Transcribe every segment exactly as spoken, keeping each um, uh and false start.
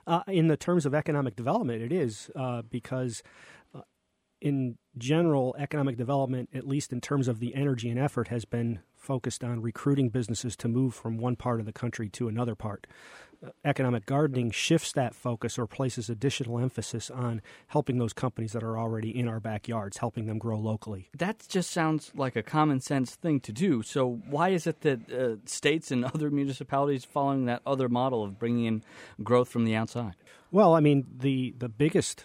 Uh, in the terms of economic development, it is uh, because uh, in general, economic development, at least in terms of the energy and effort, has been focused on recruiting businesses to move from one part of the country to another part. Uh, economic gardening shifts that focus or places additional emphasis on helping those companies that are already in our backyards, helping them grow locally. That just sounds like a common sense thing to do. So why is it that uh, states and other municipalities following that other model of bringing in growth from the outside? Well, I mean, the, the biggest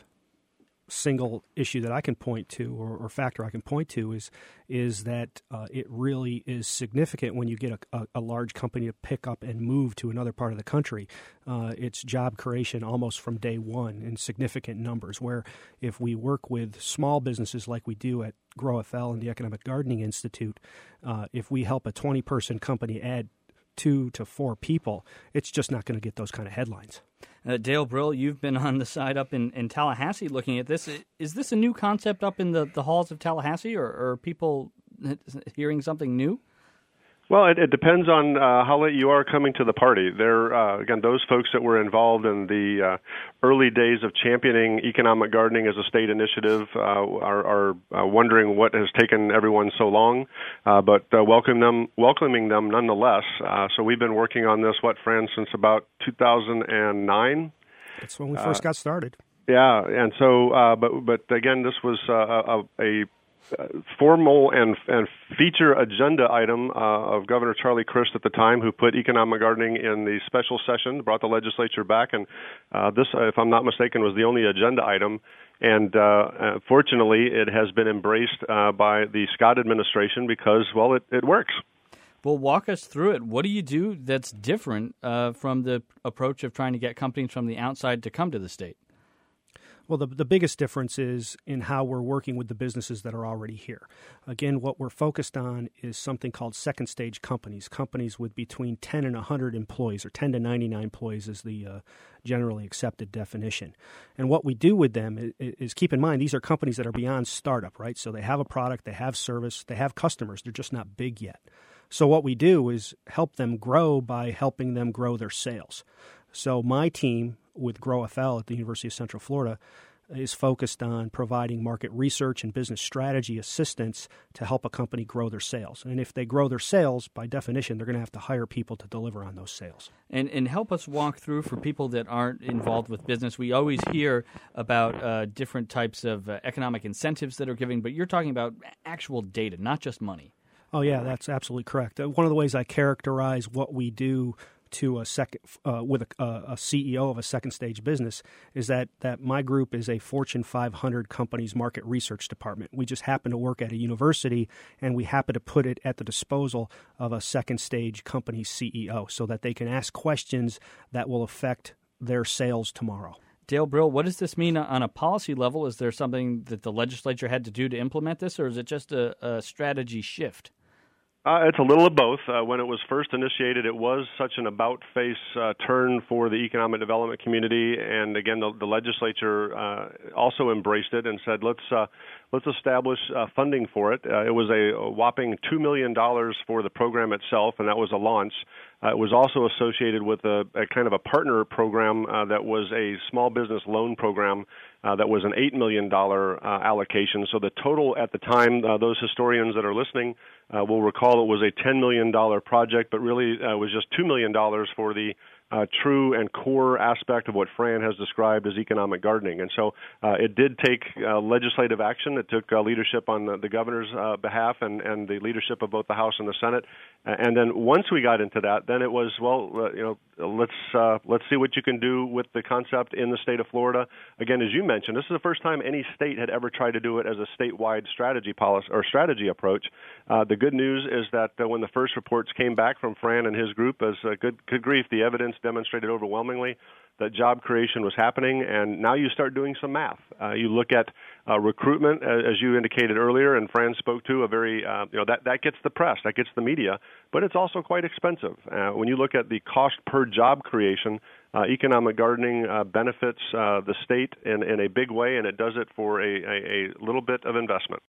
single issue that I can point to or, or factor I can point to is is that uh, it really is significant when you get a, a, a large company to pick up and move to another part of the country. Uh, it's job creation almost from day one in significant numbers, where if we work with small businesses like we do at GrowFL and the Economic Gardening Institute, uh, if we help a twenty-person company add two to four people, it's just not going to get those kind of headlines. Uh, Dale Brill, you've been on the side up in, in Tallahassee looking at this. Is this a new concept up in the, the halls of Tallahassee, or, or are people hearing something new? Well, it, it depends on uh, how late you are coming to the party. There, uh, again, those folks that were involved in the uh, early days of championing economic gardening as a state initiative uh, are, are uh, wondering what has taken everyone so long, uh, but uh, welcome them, welcoming them nonetheless. Uh, so we've been working on this, what, Fran, since about two thousand nine? That's when we first uh, got started. Yeah, and so, uh, but but again, this was uh, a, a Uh, formal and and feature agenda item uh, of Governor Charlie Crist at the time, who put economic gardening in the special session, brought the legislature back, and uh, this, if I'm not mistaken, was the only agenda item. And uh, uh, fortunately, it has been embraced uh, by the Scott administration because, well, it, it works. Well, walk us through it. What do you do that's different uh, from the approach of trying to get companies from the outside to come to the state? Well, the, the biggest difference is in how we're working with the businesses that are already here. Again, what we're focused on is something called second stage companies, companies with between ten and one hundred employees, or ten to ninety-nine employees is the uh, generally accepted definition. And what we do with them is, is keep in mind, these are companies that are beyond startup, right? So they have a product, they have service, they have customers, they're just not big yet. So what we do is help them grow by helping them grow their sales. So my team with GrowFL at the University of Central Florida is focused on providing market research and business strategy assistance to help a company grow their sales. And if they grow their sales, by definition, they're going to have to hire people to deliver on those sales. And and help us walk through, for people that aren't involved with business, we always hear about uh, different types of uh, economic incentives that are given, but you're talking about actual data, not just money. Oh, yeah, that's absolutely correct. Uh, one of the ways I characterize what we do to a second uh, with a, a C E O of a second stage business is that that my group is a Fortune five hundred companies market research department. We just happen to work at a university, and we happen to put it at the disposal of a second stage company C E O so that they can ask questions that will affect their sales tomorrow. Dale Brill, what does this mean on a policy level? Is there something that the legislature had to do to implement this, or is it just a, a strategy shift? Uh, it's a little of both. Uh, when it was first initiated, it was such an about-face uh, turn for the economic development community, and again, the, the legislature uh, also embraced it and said, "Let's uh, let's establish uh, funding for it." Uh, it was a, a whopping two million dollars for the program itself, and that was a launch. Uh, it was also associated with a, a kind of a partner program uh, that was a small business loan program uh, that was an eight million dollars uh, allocation. So the total at the time, uh, those historians that are listening uh, will recall it was a ten million dollars project, but really uh, it was just two million dollars for the Uh, true and core aspect of what Fran has described as economic gardening. And so uh, it did take uh, legislative action. It took uh, leadership on the, the governor's uh, behalf and, and the leadership of both the House and the Senate. Uh, and then once we got into that, then it was, well, uh, you know, let's uh, let's see what you can do with the concept in the state of Florida. Again, as you mentioned, this is the first time any state had ever tried to do it as a statewide strategy policy or strategy approach. Uh, the good news is that uh, when the first reports came back from Fran and his group, as uh, good, good grief, the evidence demonstrated overwhelmingly that job creation was happening, and now you start doing some math. Uh, you look at uh, recruitment, as you indicated earlier, and Fran spoke to, a very, uh, you know, that, that gets the press, that gets the media, but it's also quite expensive. Uh, when you look at the cost per job creation, uh, economic gardening uh, benefits uh, the state in, in a big way, and it does it for a, a, a little bit of investment.